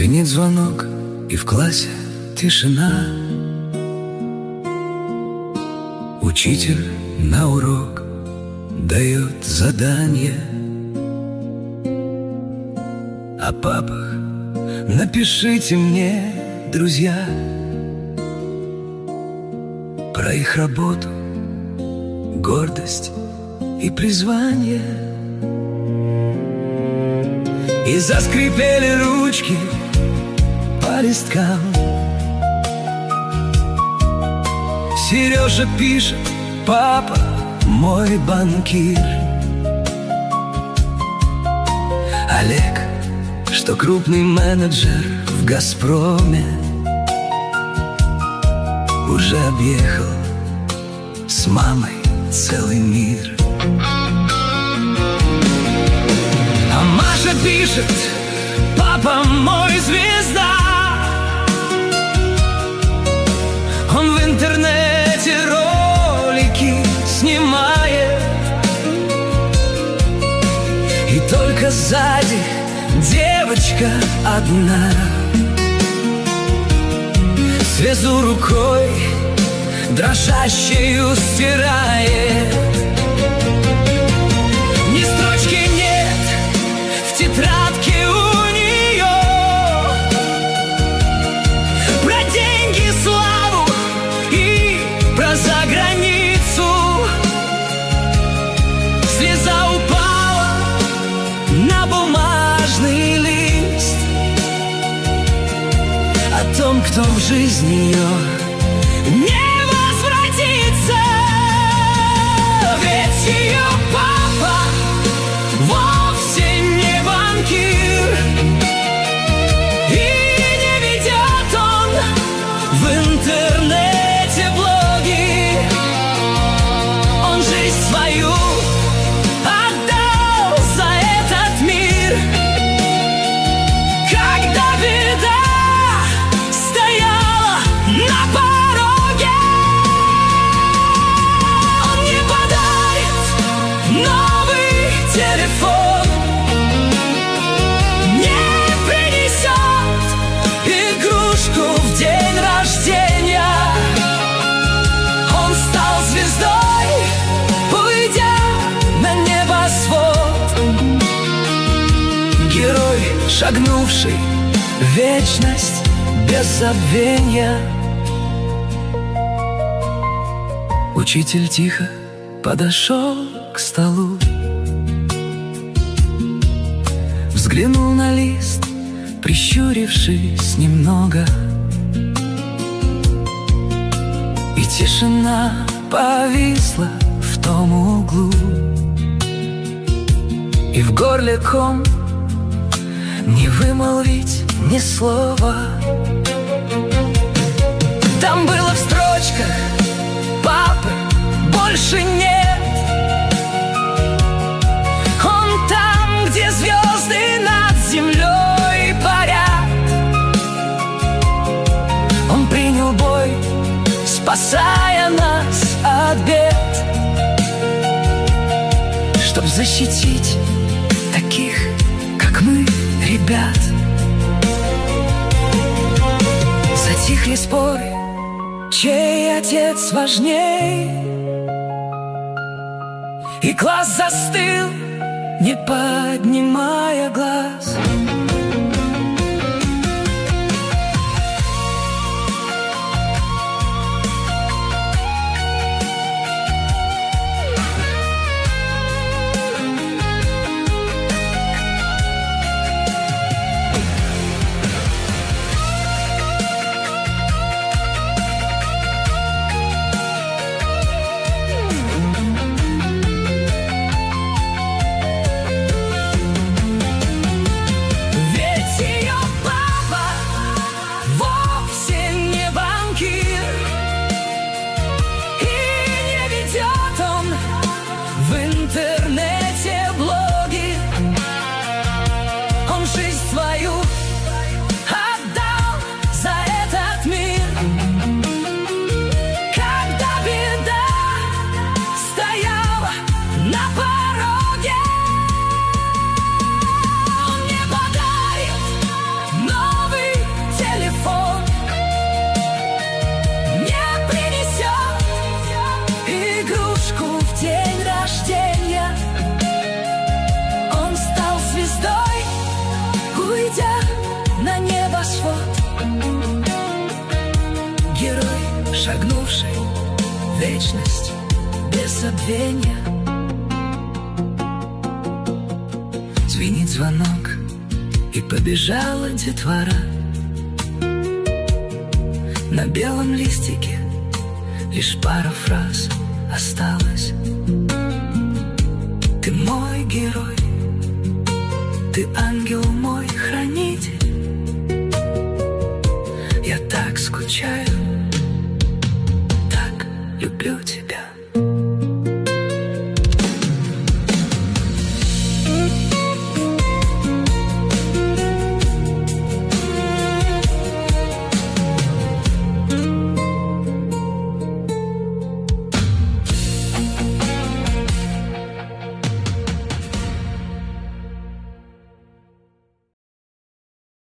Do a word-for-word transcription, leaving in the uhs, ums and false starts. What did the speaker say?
Звенит звонок, и в классе тишина. Учитель на урок дает задание. О папах напишите мне, друзья, про их работу, гордость и призвание. И заскрипели ручки по листкам. Сережа пишет: папа мой банкир. Олег, что крупный менеджер в «Газпроме», уже объехал с мамой целый мир. А Маша пишет: папа мой звезда. Он в интернете ролики снимает, и только сзади девочка одна. Слезу рукой дрожащую стирает. Ни строчки нет в тетрадке у нее про деньги, славу и про заграницу. Слеза упала на бумажный лист о том, кто в жизни ее не возвратится. Ведь ее папа вовсе не банкир, и не ведет он в интернете блоги. Он жизнь свою отдал за этот мир. Когда беда стояла на пороге, он не подарит новый телефон, не принесет игрушку в день рождения. Он стал звездой, уйдя на небосвод. Герой, шагнувший в вечность без забвения. Учитель тихо подошел к столу, взглянул на лист, прищурившись немного, и тишина повисла в том углу. И в горле ком, не вымолвить ни слова. Там было в строчках: папы больше нет. Он там, где звезды над землей парят. Он принял бой, спасая нас от бед, чтоб защитить таких, как мы, ребят. Затихли споры, чей отец важней, и класс застыл, не поднимая глаз. забвенья. Звенит звонок, и побежала детвора. На белом листике лишь пара фраз осталась. Ты мой герой, ты ангел мой хранитель. Я так скучаю, так люблю тебя.